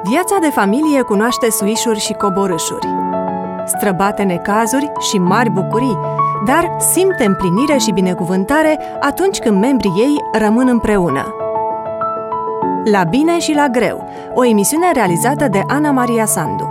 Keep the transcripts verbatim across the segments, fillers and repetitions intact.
Viața de familie cunoaște suișuri și coborâșuri, străbate necazuri și mari bucurii, dar simte împlinire și binecuvântare atunci când membrii ei rămân împreună. La bine și la greu, o emisiune realizată de Ana Maria Sandu.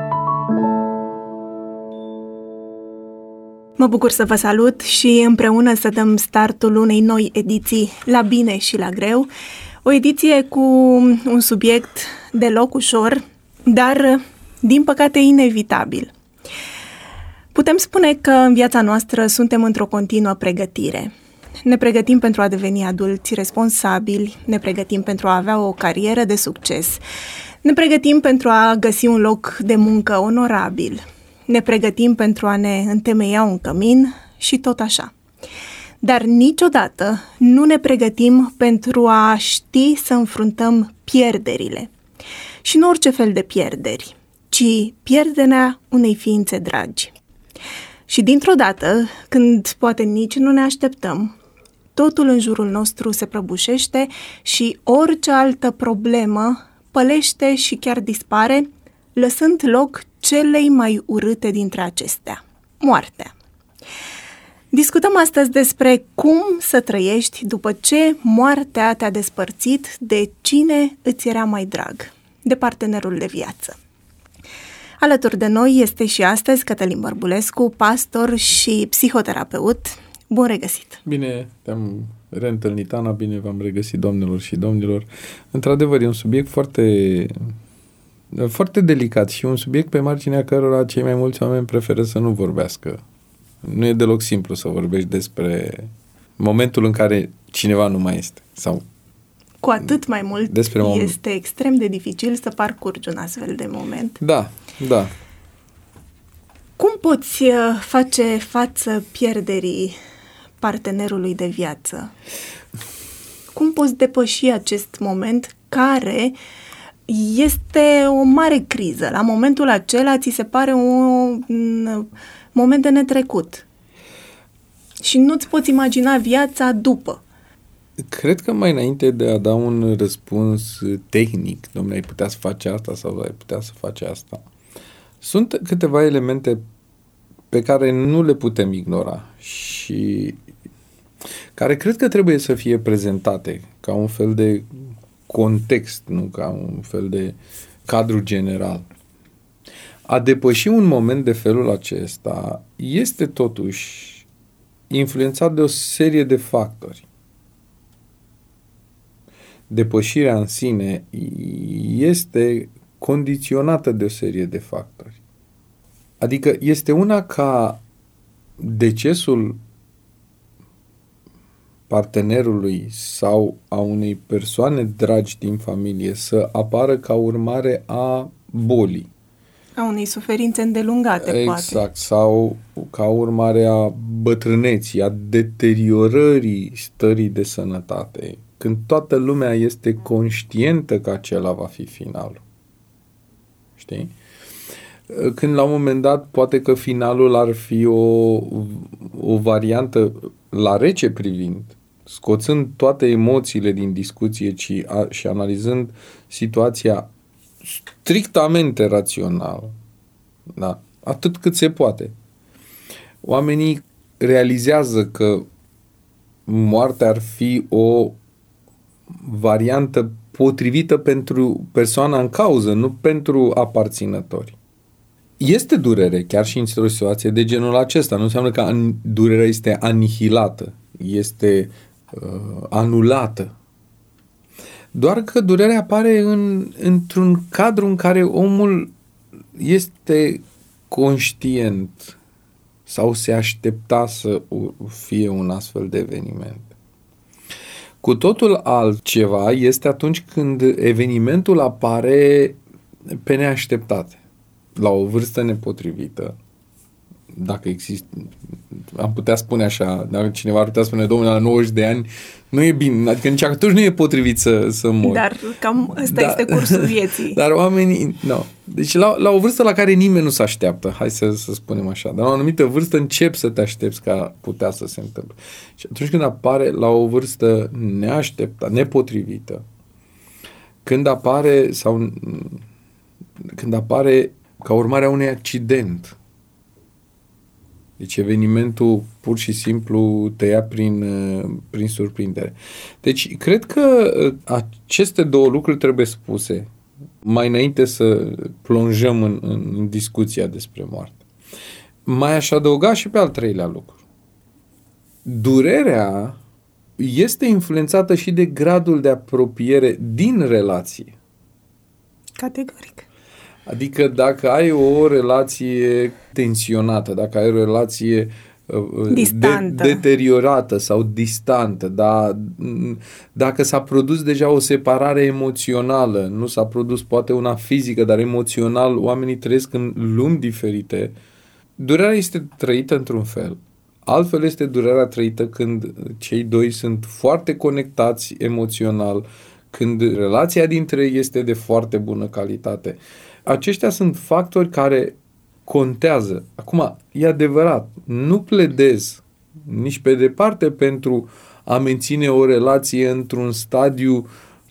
Mă bucur să vă salut și împreună să dăm startul unei noi ediții La bine și la greu, o ediție cu un subiect deloc ușor, dar, din păcate, inevitabil. Putem spune că în viața noastră suntem într-o continuă pregătire. Ne pregătim pentru a deveni adulți responsabili, ne pregătim pentru a avea o carieră de succes, ne pregătim pentru a găsi un loc de muncă onorabil, ne pregătim pentru a ne întemeia un cămin și tot așa. Dar niciodată nu ne pregătim pentru a ști să înfruntăm pierderile. Și nu orice fel de pierderi, ci pierderea unei ființe dragi. Și dintr-o dată, când poate nici nu ne așteptăm, totul în jurul nostru se prăbușește și orice altă problemă pălește și chiar dispare, lăsând loc celei mai urâte dintre acestea, moartea. Discutăm astăzi despre cum să trăiești după ce moartea te-a despărțit de cine îți era mai drag, de partenerul de viață. Alături de noi este și astăzi Cătălin Bărbulescu, pastor și psihoterapeut. Bun regăsit! Bine te-am reîntâlnit, Ana, bine v-am regăsit, doamnelor și domnilor. Într-adevăr, e un subiect foarte, foarte delicat și un subiect pe marginea cărora cei mai mulți oameni preferă să nu vorbească. Nu e deloc simplu să vorbești despre momentul în care cineva nu mai este. Sau cu atât mai mult despre moment. Este extrem de dificil să parcurgi un astfel de moment. Da, da. Cum poți face față pierderii partenerului de viață? Cum poți depăși acest moment care este o mare criză? La momentul acela ți se pare un moment de netrecut și nu-ți poți imagina viața după. Cred că mai înainte de a da un răspuns tehnic, dom'le, ai putea să faci asta sau ai putea să faci asta, sunt câteva elemente pe care nu le putem ignora și care cred că trebuie să fie prezentate ca un fel de context, nu ca un fel de cadru general. A depăși un moment de felul acesta este totuși influențat de o serie de factori. Depășirea în sine este condiționată de o serie de factori. Adică este una ca decesul partenerului sau a unei persoane dragi din familie să apară ca urmare a bolii. A unei suferințe îndelungate, exact, poate. Exact, sau ca urmare a bătrâneții, a deteriorării stării de sănătate, când toată lumea este conștientă că acela va fi finalul. Știi? Când la un moment dat poate că finalul ar fi o, o variantă la rece privind, scoțând toate emoțiile din discuție ci a, și analizând situația strictamente rațional, da? Atât cât se poate. Oamenii realizează că moartea ar fi o variantă potrivită pentru persoana în cauză, nu pentru aparținători. Este durere, chiar și într-o situație de genul acesta. Nu înseamnă că an- durerea este anihilată, este uh, anulată. Doar că durerea apare în, într-un cadru în care omul este conștient sau se aștepta să fie un astfel de eveniment. Cu totul altceva este atunci când evenimentul apare pe neașteptate, la o vârstă nepotrivită. Dacă există, am putea spune așa, dacă cineva ar putea spune, domnule, la nouăzeci de ani nu e bine, adică nici atunci nu e potrivit să, să mori. Dar cam ăsta da, este cursul vieții. Dar oamenii, nu. Deci la, la o vârstă la care nimeni nu se așteaptă, hai să, să spunem așa, dar la o anumită vârstă începi să te aștepți ca putea să se întâmple. Și atunci când apare la o vârstă neașteptată, nepotrivită, când apare sau când apare ca urmare a unui accident. Deci evenimentul pur și simplu te ia prin, prin surprindere. Deci cred că aceste două lucruri trebuie spuse mai înainte să plonjăm în, în discuția despre moarte. Mai aș adăuga și pe al treilea lucru. Durerea este influențată și de gradul de apropiere din relație. Categoric. Adică dacă ai o relație tensionată, dacă ai o relație distantă, de, deteriorată sau distantă, da, dacă s-a produs deja o separare emoțională, nu s-a produs poate una fizică, dar emoțional, oamenii trăiesc în lumi diferite, durerea este trăită într-un fel. Altfel este durerea trăită când cei doi sunt foarte conectați emoțional, când relația dintre ei este de foarte bună calitate. Aceștia sunt factori care contează. Acum, e adevărat, nu pledez nici pe departe pentru a menține o relație într-un stadiu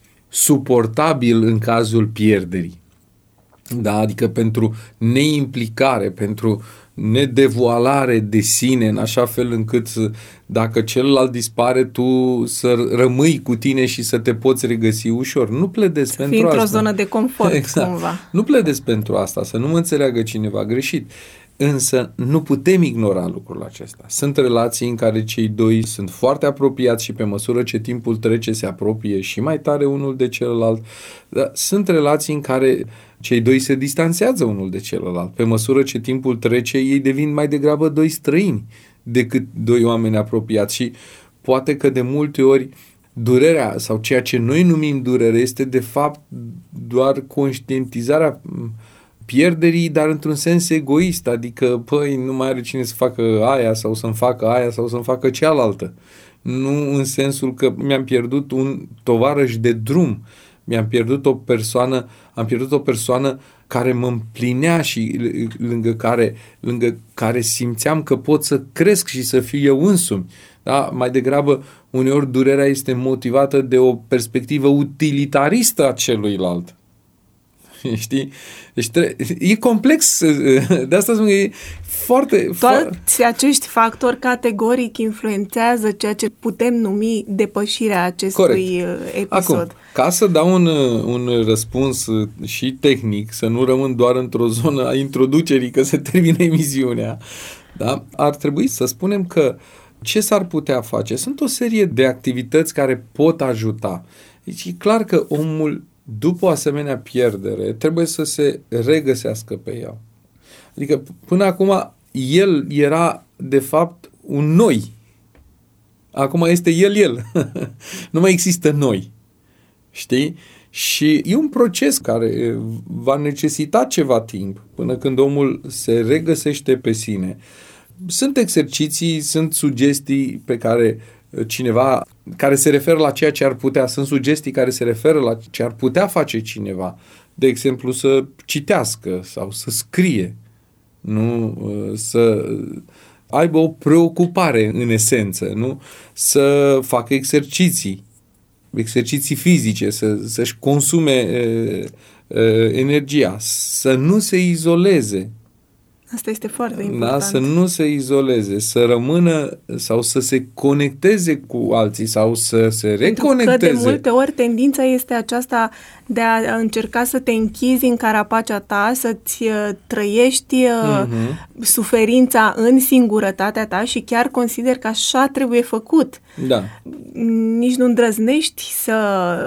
suportabil în cazul pierderii. Da? Adică pentru neimplicare, pentru nedevoalare de sine, în așa fel încât dacă celălalt dispare, tu să rămâi cu tine și să te poți regăsi ușor. Nu pledez să pentru fii asta. într-o zonă de confort, exact. Cumva. Nu pledez pentru asta, să nu mă înțeleagă cineva greșit. Însă nu putem ignora lucrul acesta. Sunt relații în care cei doi sunt foarte apropiați și pe măsură ce timpul trece se apropie și mai tare unul de celălalt. Dar sunt relații în care cei doi se distanțează unul de celălalt. Pe măsură ce timpul trece, ei devin mai degrabă doi străini decât doi oameni apropiați. Și poate că de multe ori durerea sau ceea ce noi numim durere este de fapt doar conștientizarea pierderii, dar într-un sens egoist, adică, păi, nu mai are cine să facă aia sau să-mi facă aia sau să-mi facă cealaltă. Nu în sensul că mi-am pierdut un tovarăș de drum, mi-am pierdut o persoană, am pierdut o persoană care mă împlinea și lângă care, lângă care simțeam că pot să cresc și să fiu eu însumi. Da? Mai degrabă, uneori durerea este motivată de o perspectivă utilitaristă a celuilalt. Știi? Deci tre- e complex, de asta spun că e foarte... Toți acești factori categoric influențează ceea ce putem numi depășirea acestui Corect. episod. Acum, ca să dau un, un răspuns și tehnic, să nu rămân doar într-o zonă a introducerii, că se termină emisiunea, da? Ar trebui să spunem că ce s-ar putea face? Sunt o serie de activități care pot ajuta. Deci e clar că omul după o asemenea pierdere, trebuie să se regăsească pe ea. Adică, până acum, el era, de fapt, un noi. Acum este el, el. Nu mai există noi. Știi? Și e un proces care va necesita ceva timp, până când omul se regăsește pe sine. Sunt exerciții, sunt sugestii pe care cineva, care se referă la ceea ce ar putea, sunt sugestii care se referă la ce ar putea face cineva. De exemplu, să citească sau să scrie, nu? Să aibă o preocupare în esență, nu? Să facă exerciții, exerciții fizice, să, să-și consume e, e, energia, să nu se izoleze. Asta este foarte important. Da? Să nu se izoleze, să rămână sau să se conecteze cu alții sau să se reconecteze. Pentru că de multe ori tendința este aceasta de a încerca să te închizi în carapacea ta, să-ți trăiești uh-huh. suferința în singurătatea ta și chiar consider că așa trebuie făcut. Da. Nici nu îndrăznești să,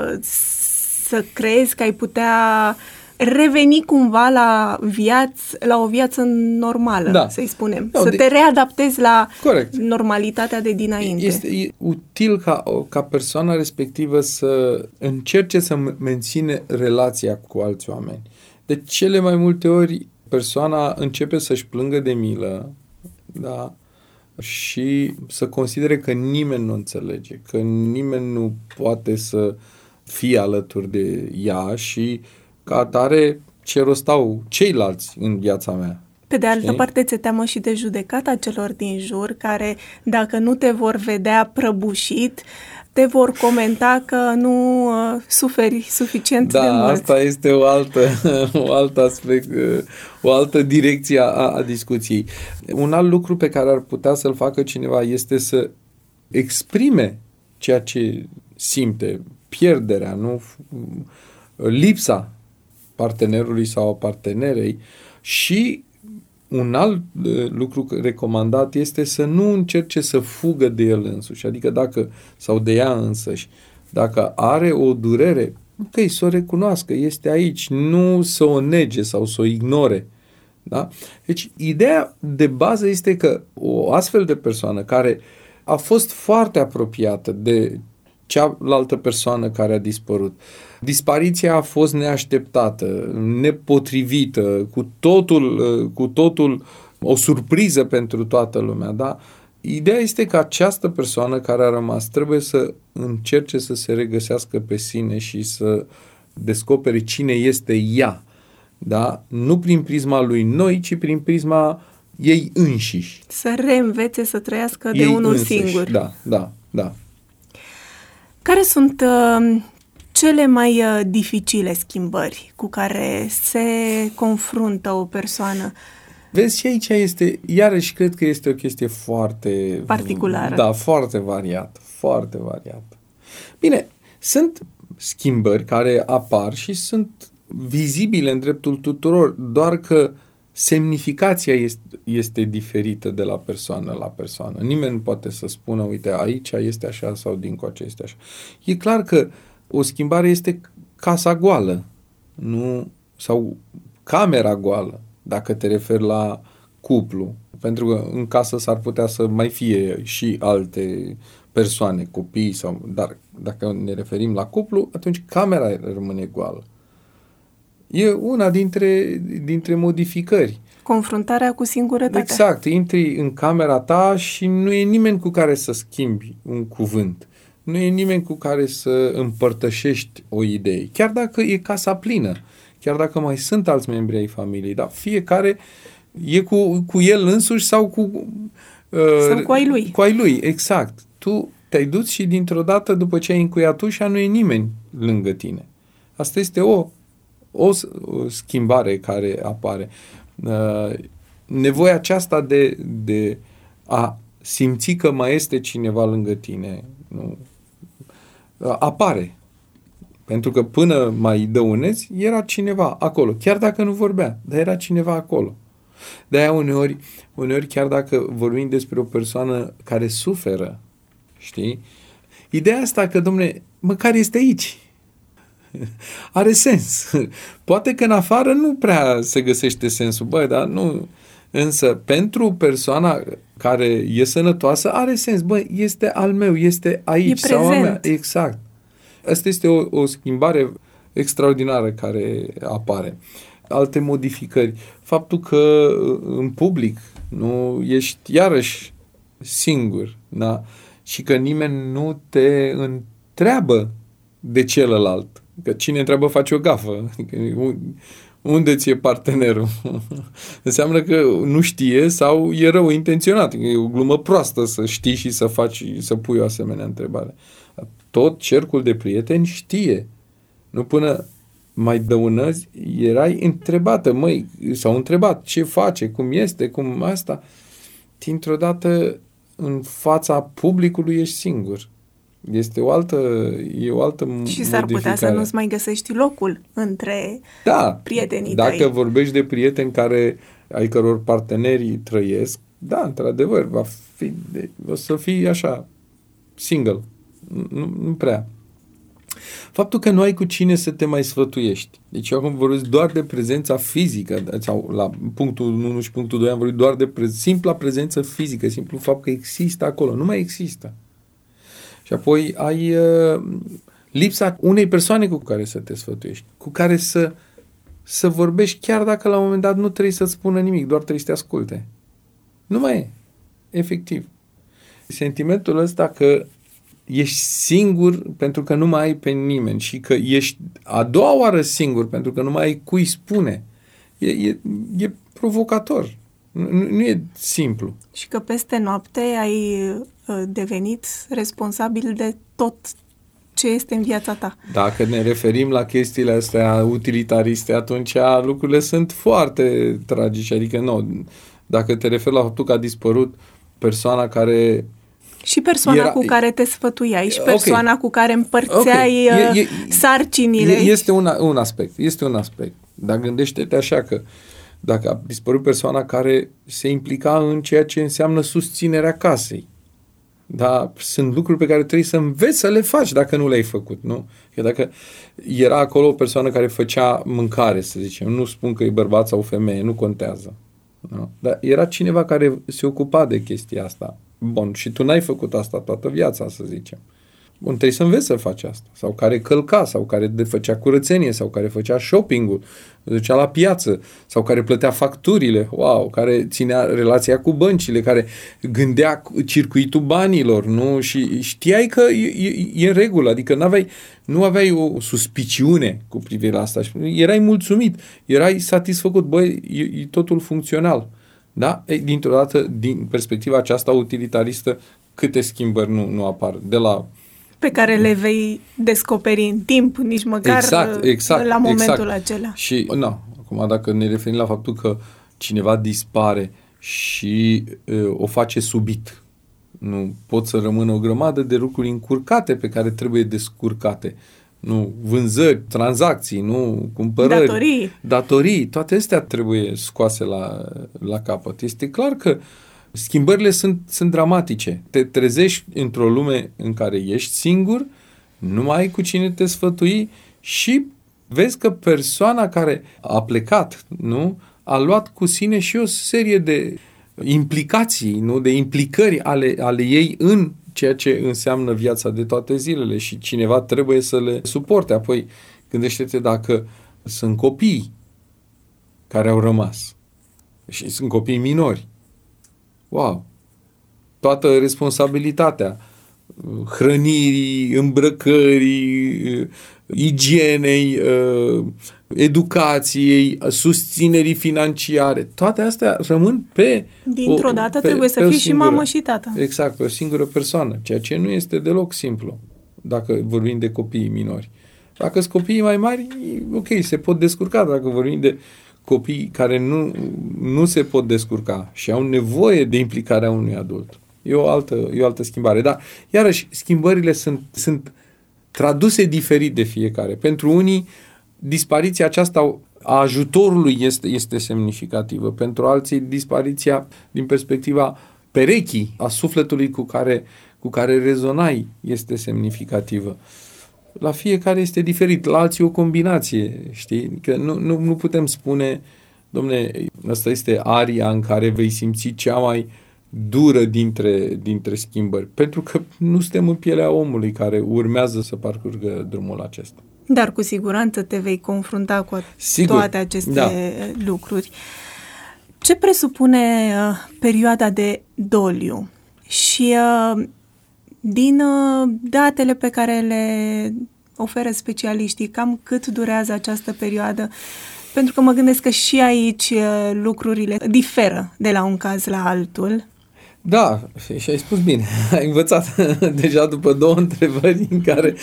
să crezi că ai putea reveni cumva la viață, la o viață normală, da. Să-i spunem. Da, să de... te readaptezi la Corect. Normalitatea de dinainte. Este e util ca, ca persoana respectivă să încerce să menține relația cu alți oameni. De cele mai multe ori persoana începe să-și plângă de milă, da? Și să considere că nimeni nu înțelege, că nimeni nu poate să fie alături de ea și ca atare ce rost au ceilalți în viața mea. Pe de altă Știi? parte, ți-e teamă și de judecata celor din jur, care, dacă nu te vor vedea prăbușit, te vor comenta că nu uh, suferi suficient da, de mult. Da, asta este o altă, o altă aspect, o altă direcție a, a discuției. Un alt lucru pe care ar putea să-l facă cineva este să exprime ceea ce simte, pierderea, nu? Lipsa partenerului sau a partenerei. Și un alt lucru recomandat este să nu încerce să fugă de el însuși, adică dacă, sau de ea însăși, dacă are o durere, ok, să o recunoască, este aici, nu să o nege sau să o ignore. Da? Deci, ideea de bază este că o astfel de persoană care a fost foarte apropiată de cealaltă persoană care a dispărut, dispariția a fost neașteptată, nepotrivită, cu totul, cu totul o surpriză pentru toată lumea, da? Ideea este că această persoană care a rămas trebuie să încerce să se regăsească pe sine și să descopere cine este ea, da? Nu prin prisma lui noi, ci prin prisma ei înșiși. Să reînvețe să trăiască de ei unul însuși. singur. Da, da, da. Care sunt uh, cele mai uh, dificile schimbări cu care se confruntă o persoană? Vezi, și aici este, iarăși cred că este o chestie foarte... particulară. Da, foarte variată, foarte variată. Bine, sunt schimbări care apar și sunt vizibile în dreptul tuturor, doar că semnificația este, este diferită de la persoană la persoană. Nimeni nu poate să spună, uite, aici este așa sau dincoace este așa. E clar că o schimbare este casa goală, nu, sau camera goală, dacă te referi la cuplu. Pentru că în casă s-ar putea să mai fie și alte persoane, copii, sau, dar dacă ne referim la cuplu, atunci camera rămâne goală. E una dintre, dintre modificări. Confruntarea cu singurătatea. Exact. Intri în camera ta și nu e nimeni cu care să schimbi un cuvânt. Nu e nimeni cu care să împărtășești o idee. Chiar dacă e casa plină. Chiar dacă mai sunt alți membri ai familiei. Dar fiecare e cu, cu el însuși sau cu... Uh, sau cu ai lui. Cu ai lui, exact. Tu te-ai dus și dintr-o dată, după ce ai încuiat ușa, nu e nimeni lângă tine. Asta este o O, o schimbare care apare. Uh, nevoia aceasta de, de a simți că mai este cineva lângă tine, nu, uh, apare. Pentru că până mai dăunezi, era cineva acolo. Chiar dacă nu vorbea, dar era cineva acolo. De-aia uneori, uneori, chiar dacă vorbim despre o persoană care suferă, știi? Ideea asta că, dom'le, măcar este aici. Are sens. Poate că în afară nu prea se găsește sensul, băi, dar nu. Însă, pentru persoana care e sănătoasă, are sens. Băi, este al meu, este aici. E sau prezent. a mea. Exact. Asta este o, o schimbare extraordinară care apare. Alte modificări. Faptul că în public nu ești iarăși singur, da? Și că nimeni nu te întreabă de celălalt. Că cine întreabă face o gafă. Unde ți-e partenerul? Înseamnă că nu știe sau e rău intenționat. E o glumă proastă să știi și să faci, să pui o asemenea întrebare. Tot cercul de prieteni știe. Nu până mai dăunăzi, erai întrebată, măi, sau întrebat ce face, cum este, cum asta. Dintr-o dată, în fața publicului ești singur. Este o altă, e o altă și s-ar putea să nu-ți mai găsești locul între da, prietenii dacă tăi. vorbești de prieteni care, ai căror partenerii trăiesc, da, într-adevăr, va fi, o să fii așa, single. Nu, nu prea. Faptul că nu ai cu cine să te mai sfătuiești. Deci eu acum vorbesc doar de prezența fizică, sau la punctul unu și punctul doi am vorbit doar de pre- simpla prezență fizică, simplu fapt că există acolo. Nu mai există. Și apoi ai uh, lipsa unei persoane cu care să te sfătuiești, cu care să, să vorbești, chiar dacă la un moment dat nu trebuie să-ți spună nimic, doar trebuie să te asculte. Nu mai e. Efectiv. Sentimentul ăsta că ești singur pentru că nu mai ai pe nimeni și că ești a doua oară singur pentru că nu mai ai cui spune, e, e, e provocator. Nu, nu e simplu. Și că peste noapte ai devenit responsabil de tot ce este în viața ta. Dacă ne referim la chestiile astea utilitariste, atunci lucrurile sunt foarte tragice. Adică, nu, dacă te referi la faptul că a dispărut persoana care... Și persoana era... cu care te sfătuiai și persoana okay. cu care împărțeai okay. e, e, sarcinile. Este un, un aspect. Este un aspect. Dar gândește-te așa că dacă a dispărut persoana care se implica în ceea ce înseamnă susținerea casei, dar sunt lucruri pe care trebuie să înveți să le faci dacă nu le-ai făcut, nu? Că dacă era acolo o persoană care făcea mâncare, să zicem, nu spun că e bărbat sau femeie, nu contează. Nu? Dar era cineva care se ocupa de chestia asta. Bun, și tu n-ai făcut asta toată viața, să zicem. Bun, trebuie să înveți să faci asta. Sau care călca, sau care făcea curățenie, sau care făcea shopping-ul, ducea la piață, sau care plătea facturile, wow, care ținea relația cu băncile, care gândea circuitul banilor, nu? Și știai că e, e, e în regulă, adică n-aveai, nu aveai o suspiciune cu privire la asta. Erai mulțumit, erai satisfăcut, băi, e, e totul funcțional. Da? Ei, dintr-o dată, din perspectiva aceasta utilitaristă, câte schimbări nu, nu apar. De la pe care le vei descoperi în timp, nici măcar exact, exact, la momentul exact. acela. Și, na, acum dacă ne referim la faptul că cineva dispare și uh, o face subit, nu pot să rămână o grămadă de lucruri încurcate pe care trebuie descurcate. Nu, vânzări, tranzacții, nu, cumpărări, datorii, datorii, toate astea trebuie scoase la, la capăt. Este clar că schimbările sunt, sunt dramatice. Te trezești într-o lume în care ești singur, nu mai ai cu cine te sfătui și vezi că persoana care a plecat, nu, a luat cu sine și o serie de implicații, nu, de implicări ale, ale ei în ceea ce înseamnă viața de toate zilele și cineva trebuie să le suporte. Apoi, gândește-te dacă sunt copii care au rămas și sunt copii minori. Wow! Toată responsabilitatea hrănirii, îmbrăcării, igienei, educației, susținerii financiare, toate astea rămân pe... Dintr-o o, dată pe, trebuie să fii și mamă și tată. Exact, pe o singură persoană, ceea ce nu este deloc simplu, dacă vorbim de copii minori. Dacă sunt copiii mai mari, ok, se pot descurca. Dacă vorbim de copii care nu, nu se pot descurca și au nevoie de implicarea unui adult, e o altă, e o altă schimbare. Dar, iarăși, schimbările sunt, sunt traduse diferit de fiecare. Pentru unii, dispariția aceasta a ajutorului este, este semnificativă. Pentru alții, dispariția din perspectiva perechii, a sufletului cu care, cu care rezonai, este semnificativă. La fiecare este diferit, la alții o combinație, știi? Că nu, nu, nu putem spune, domne, asta este aria în care vei simți cea mai dură dintre, dintre schimbări, pentru că nu suntem în pielea omului care urmează să parcurgă drumul acesta. Dar cu siguranță te vei confrunta cu Sigur, toate aceste da. lucruri. Ce presupune uh, perioada de doliu? Și uh, din uh, datele pe care le oferă specialiștii, cam cât durează această perioadă? Pentru că mă gândesc că și aici uh, lucrurile diferă de la un caz la altul. Da, și ai spus bine. Ai învățat deja după două întrebări în care...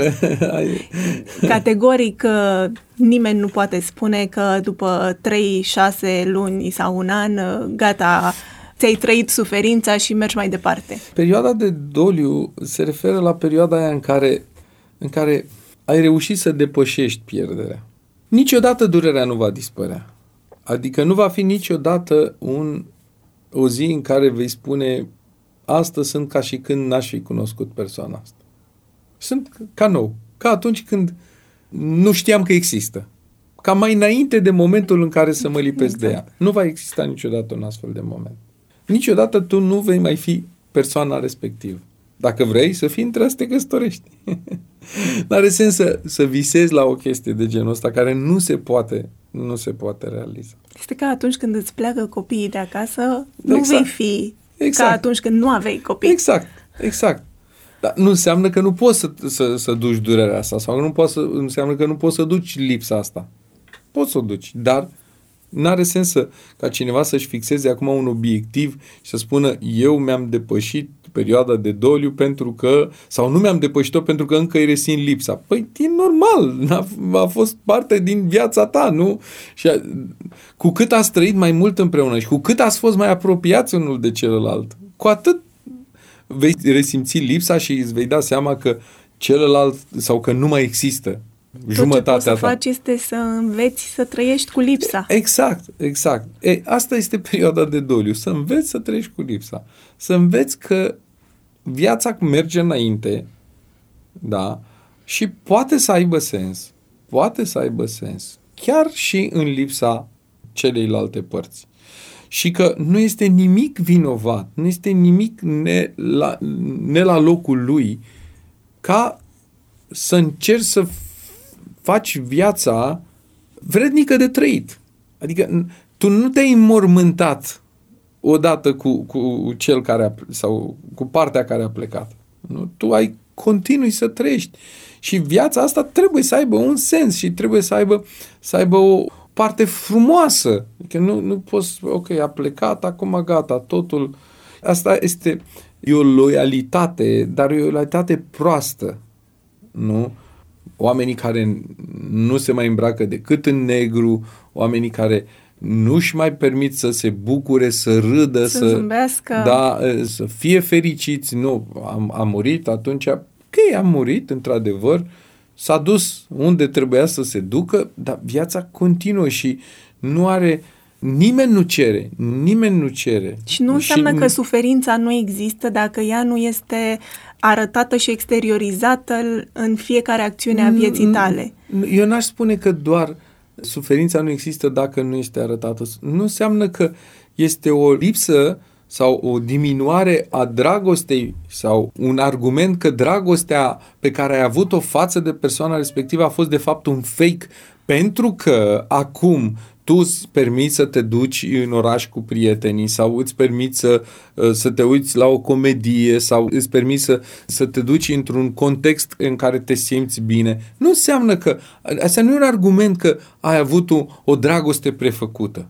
Categoric, nimeni nu poate spune că după trei, șase luni sau un an, gata, ți-ai trăit suferința și mergi mai departe. Perioada de doliu se referă la perioada aia în care, în care ai reușit să depășești pierderea. Niciodată durerea nu va dispărea. Adică nu va fi niciodată un... o zi în care vei spune astăzi sunt ca și când n-aș fi cunoscut persoana asta. Sunt ca nou. Ca atunci când nu știam că există. Ca mai înainte de momentul în care să mă lipesc exact. de ea. Nu va exista niciodată un astfel de moment. Niciodată tu nu vei mai fi persoana respectivă. Dacă vrei să fii între să te căsătorești. N-are sens să, să visezi la o chestie de genul ăsta care nu se poate nu se poate realiza. Este ca atunci când îți pleacă copiii de acasă, nu exact. vei fi exact. ca atunci când nu aveai copii. Exact, exact. Dar nu înseamnă că nu poți să, să, să duci durerea asta sau nu, poți să, înseamnă că nu poți să duci lipsa asta. Poți să o duci, dar N-are sens să, ca cineva să-și fixeze acum un obiectiv și să spună eu mi-am depășit perioada de doliu pentru că, sau nu mi-am depășit-o pentru că încă îi resimt lipsa. Păi e normal, a, a fost parte din viața ta, nu? Și a, cu cât ați trăit mai mult împreună și cu cât ați fost mai apropiați unul de celălalt, cu atât vei resimți lipsa și îți vei da seama că celălalt sau că nu mai există. Tot jumătatea ce poți să ta. faci este să înveți să trăiești cu lipsa. Exact, exact. E, asta este perioada de doliu. Să înveți să trăiești cu lipsa. Să înveți că viața merge înainte, da, și poate să aibă sens. Poate să aibă sens. Chiar și în lipsa celeilalte părți. Și că nu este nimic vinovat, nu este nimic ne la, ne la locul lui ca să încerci să faci viața vrednică de trăit. Adică tu nu te-ai înmormântat odată cu, cu cel care a, sau cu partea care a plecat. Nu? Tu ai continui să trăiești. Și viața asta trebuie să aibă un sens și trebuie să aibă, să aibă o parte frumoasă. Adică nu, nu poți, ok, a plecat, acum gata, totul. Asta este e o loialitate, dar e o loialitate proastă. Nu? Oamenii care nu se mai îmbracă decât în negru, oamenii care nu-și mai permit să se bucure, să râdă, să, să zâmbească. Da, să fie fericiți. Nu, am, am murit atunci, ok, am murit, într-adevăr, s-a dus unde trebuia să se ducă, dar viața continuă și nu are, nimeni nu cere, nimeni nu cere. Și nu înseamnă și că suferința nu există dacă ea nu este arătată și exteriorizată în fiecare acțiune a vieții tale. Eu n-aș spune că doar suferința nu există dacă nu este arătată. Nu înseamnă că este o lipsă sau o diminuare a dragostei sau un argument că dragostea pe care ai avut-o față de persoana respectivă a fost de fapt un fake pentru că acum tu îți permiți să te duci în oraș cu prietenii sau îți permiți să, să te uiți la o comedie sau îți permiți să, să te duci într-un context în care te simți bine. Nu înseamnă că, asta nu e un argument că ai avut o, o dragoste prefăcută.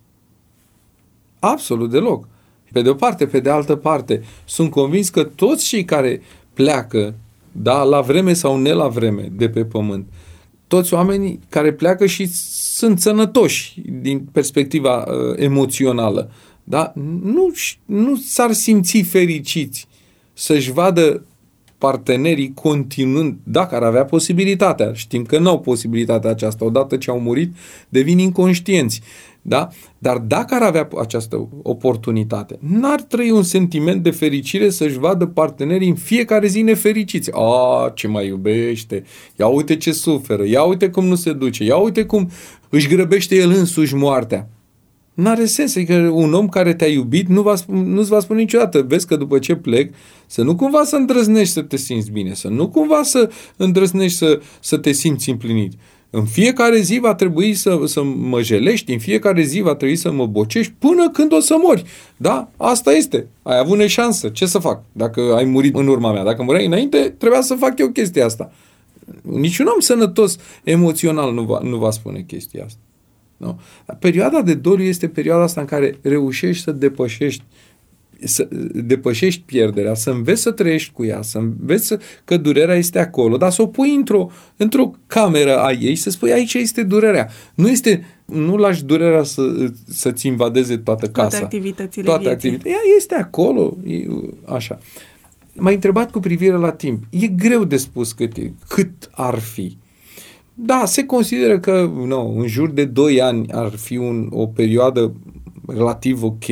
Absolut deloc. Pe de o parte, pe de altă parte, sunt convins că toți cei care pleacă, da, la vreme sau ne la vreme de pe pământ, toți oamenii care pleacă și sunt sănătoși din perspectiva uh, emoțională, da? Nu, nu s-ar simți fericiți să-și vadă partenerii continuând, dacă ar avea posibilitatea. Știm că nu au posibilitatea aceasta. Odată ce au murit, devin inconștienți. Da? Dar dacă ar avea această oportunitate, n-ar trăi un sentiment de fericire să-și vadă partenerii în fiecare zi nefericiți. A, ce mai iubește, ia uite ce suferă, ia uite cum nu se duce, ia uite cum își grăbește el însuși moartea. N-are sens, adică un om care te-a iubit nu va, nu-ți va spune niciodată, vezi că după ce plec, să nu cumva să îndrăznești să te simți bine, să nu cumva să îndrăznești să, să te simți împlinit. În fiecare zi va trebui să, să mă jelești, în fiecare zi va trebui să mă bocești până când o să mori. Da? Asta este. Ai avut neșansă. Ce să fac dacă ai murit în urma mea? Dacă mureai înainte, trebuia să fac eu chestia asta. Niciun om sănătos emoțional nu va, nu va spune chestia asta. Nu? Perioada de doliu este perioada asta în care reușești să depășești să depășești pierderea, să înveți să trăiești cu ea, să înveți să, că durerea este acolo, dar să o pui într-o, într-o cameră a ei și să spui aici este durerea. Nu este, nu lași durerea să, să-ți invadeze toată casa. Toate activitățile toate vieții. activitățile. Ea este acolo, e, așa. M-ai întrebat cu privire la timp. E greu de spus cât, e, cât ar fi. Da, se consideră că no, în jur de doi ani ar fi un, o perioadă relativ ok.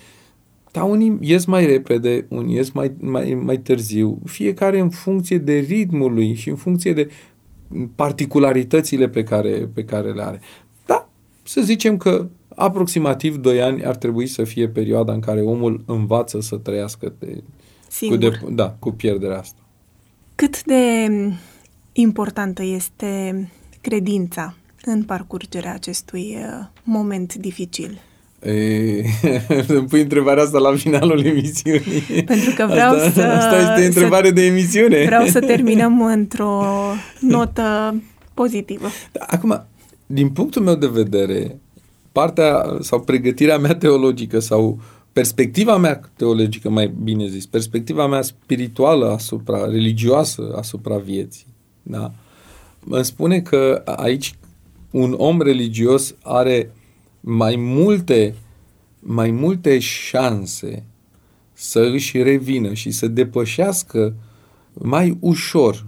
Dar unii ies mai repede, unii ies mai, mai, mai târziu, fiecare în funcție de ritmul lui și în funcție de particularitățile pe care, pe care le are. Da, să zicem că aproximativ doi ani ar trebui să fie perioada în care omul învață să trăiască de, cu, de, da, cu pierderea asta. Cât de importantă este credința în parcurgerea acestui moment dificil? E, îmi pui întrebarea asta la finalul emisiunii. Pentru că vreau asta, să... Asta este întrebare să, de emisiune. Vreau să terminăm într-o notă pozitivă. Acum, din punctul meu de vedere, partea sau pregătirea mea teologică sau perspectiva mea teologică, mai bine zis, perspectiva mea spirituală asupra, religioasă asupra vieții, da? Îmi spune că aici un om religios are mai multe, mai multe șanse să își revină și să depășească mai ușor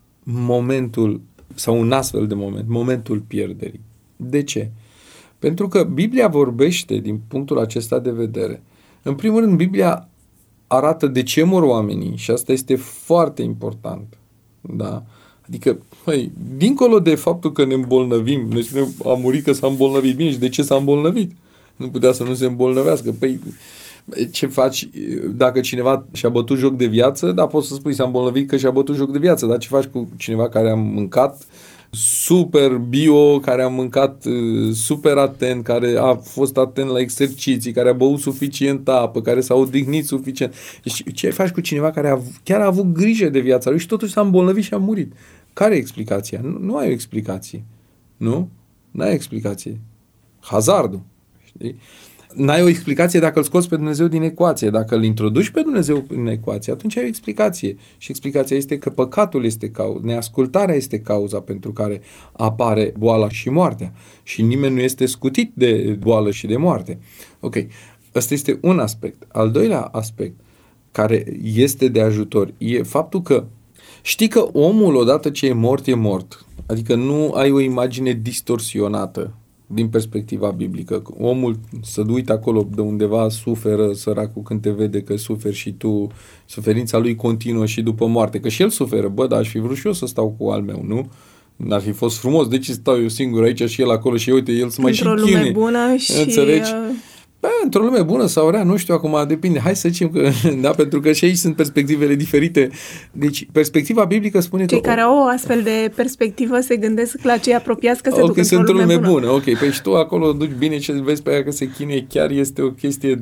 momentul sau un astfel de moment, momentul pierderii. De ce? Pentru că Biblia vorbește din punctul acesta de vedere. În primul rând, Biblia arată de ce mor oamenii și asta este foarte important. Da? Adică, măi, dincolo de faptul că ne îmbolnăvim, ne spunem, a murit că s-a îmbolnăvit. Bine, și de ce s-a îmbolnăvit? Nu putea să nu se îmbolnăvească. Păi, ce faci dacă cineva și-a bătut joc de viață? Da, poți să spui s-a îmbolnăvit că și-a bătut joc de viață, dar ce faci cu cineva care a mâncat super bio, care a măncat uh, super atent, care a fost atent la exerciții, care a băut suficient apă, care s-a odihnit suficient? Deci, ce faci cu cineva care a, chiar a avut grijă de viața lui și totuși s-a îmbolnăvit și a murit? Care e explicația? Nu, nu ai o explicație. Nu? N-ai explicație. Hazardul. Știi? N-ai o explicație dacă îl scoți pe Dumnezeu din ecuație. Dacă îl introduci pe Dumnezeu în ecuație, atunci ai o explicație. Și explicația este că păcatul este cauza, neascultarea este cauza pentru care apare boala și moartea. Și nimeni nu este scutit de boală și de moarte. Ok. Ăsta este un aspect. Al doilea aspect care este de ajutor e faptul că știi că omul odată ce e mort, e mort. Adică nu ai o imagine distorsionată din perspectiva biblică. Omul să uită acolo de undeva, suferă săracul când te vede că suferi și tu, suferința lui continuă și după moarte, că și el suferă. Bă, dar aș fi vrut și eu să stau cu al meu, nu? N-ar fi fost frumos, de ce stau eu singur aici și el acolo și uite, el să mai și chine. Într-o lume bună și... Înțelegi? Bă, într-o lume bună sau rea, nu știu, acum depinde. Hai să zicem că, da, pentru că și aici sunt perspectivele diferite. Deci, perspectiva biblică spune Cei că... care au o astfel de perspectivă se gândesc la cei apropiați că se duc într-o lume, lume bună. bună. Ok, păi și tu acolo duci bine și vezi pe aia că se chinuie, chiar este o chestie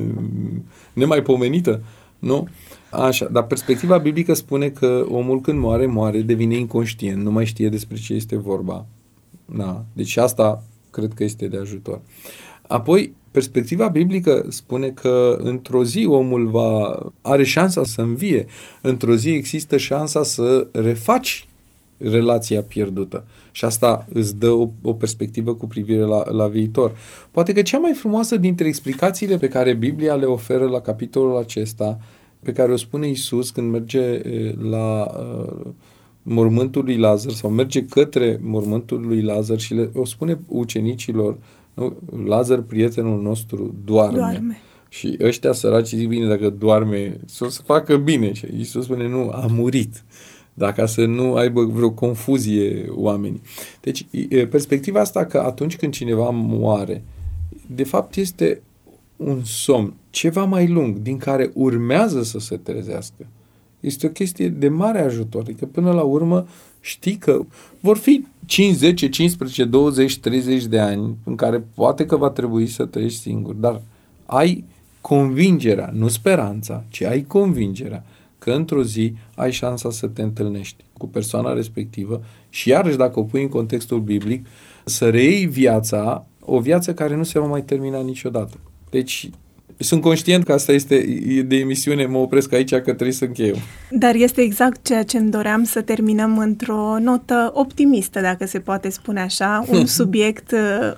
nemaipomenită, nu? Așa, dar perspectiva biblică spune că omul când moare, moare, devine inconștient, nu mai știe despre ce este vorba. Da, deci asta cred că este de ajutor. Apoi, perspectiva biblică spune că într-o zi omul va, are șansa să învie. Într-o zi există șansa să refaci relația pierdută. Și asta îți dă o, o perspectivă cu privire la, la viitor. Poate că cea mai frumoasă dintre explicațiile pe care Biblia le oferă la capitolul acesta, pe care o spune Iisus când merge la uh, mormântul lui Lazar sau merge către mormântul lui Lazar și le, o spune ucenicilor, nu? Lazar, prietenul nostru, doarme. doarme. Și ăștia săraci zic, bine, dacă doarme, să o să facă bine. Și Iisus spune, nu, a murit. Dacă să nu aibă vreo confuzie oamenii. Deci, perspectiva asta că atunci când cineva moare, de fapt este un somn ceva mai lung, din care urmează să se trezească. Este o chestie de mare ajutor. Adică până la urmă știi că vor fi cinci, zece, cincisprezece, douăzeci, treizeci de ani în care poate că va trebui să trăiești singur, dar ai convingerea, nu speranța, ci ai convingerea că într-o zi ai șansa să te întâlnești cu persoana respectivă și iarăși dacă o pui în contextul biblic, să reiei viața, o viață care nu se va mai termina niciodată. Deci sunt conștient că asta este de emisiune, mă opresc aici că trebuie să încheiem. Dar este exact ceea ce îmi doream, să terminăm într-o notă optimistă, dacă se poate spune așa, un subiect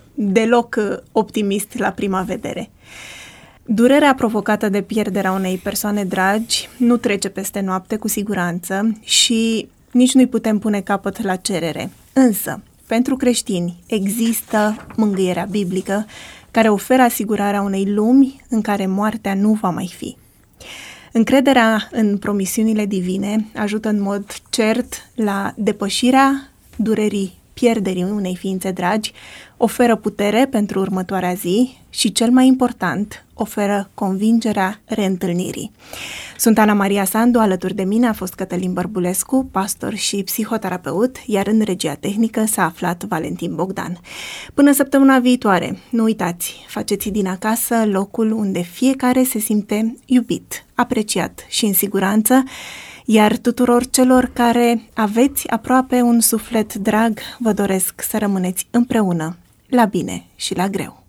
deloc optimist la prima vedere. Durerea provocată de pierderea unei persoane dragi nu trece peste noapte cu siguranță și nici nu-i putem pune capăt la cerere. Însă, pentru creștini există mângâierea biblică care oferă asigurarea unei lumi în care moartea nu va mai fi. Încrederea în promisiunile divine ajută în mod cert la depășirea durerii pierderii unei ființe dragi, oferă putere pentru următoarea zi și, cel mai important, oferă convingerea reîntâlnirii. Sunt Ana Maria Sandu, alături de mine a fost Cătălin Bărbulescu, pastor și psihoterapeut, iar în regia tehnică s-a aflat Valentin Bogdan. Până săptămâna viitoare, nu uitați, faceți din acasă locul unde fiecare se simte iubit, apreciat și în siguranță, iar tuturor celor care aveți aproape un suflet drag, vă doresc să rămâneți împreună, la bine și la greu.